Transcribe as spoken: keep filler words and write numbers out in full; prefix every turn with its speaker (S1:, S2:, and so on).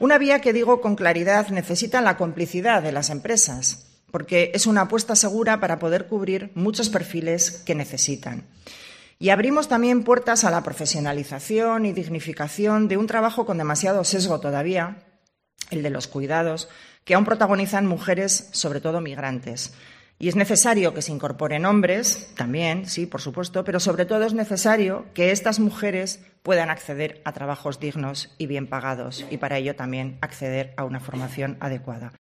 S1: Una vía que, digo con claridad, necesita la complicidad de las empresas, porque es una apuesta segura para poder cubrir muchos perfiles que necesitan. Y abrimos también puertas a la profesionalización y dignificación de un trabajo con demasiado sesgo todavía, el de los cuidados, que aún protagonizan mujeres, sobre todo migrantes. Y es necesario que se incorporen hombres, también, sí, por supuesto, pero sobre todo es necesario que estas mujeres puedan acceder a trabajos dignos y bien pagados y para ello también acceder a una formación adecuada.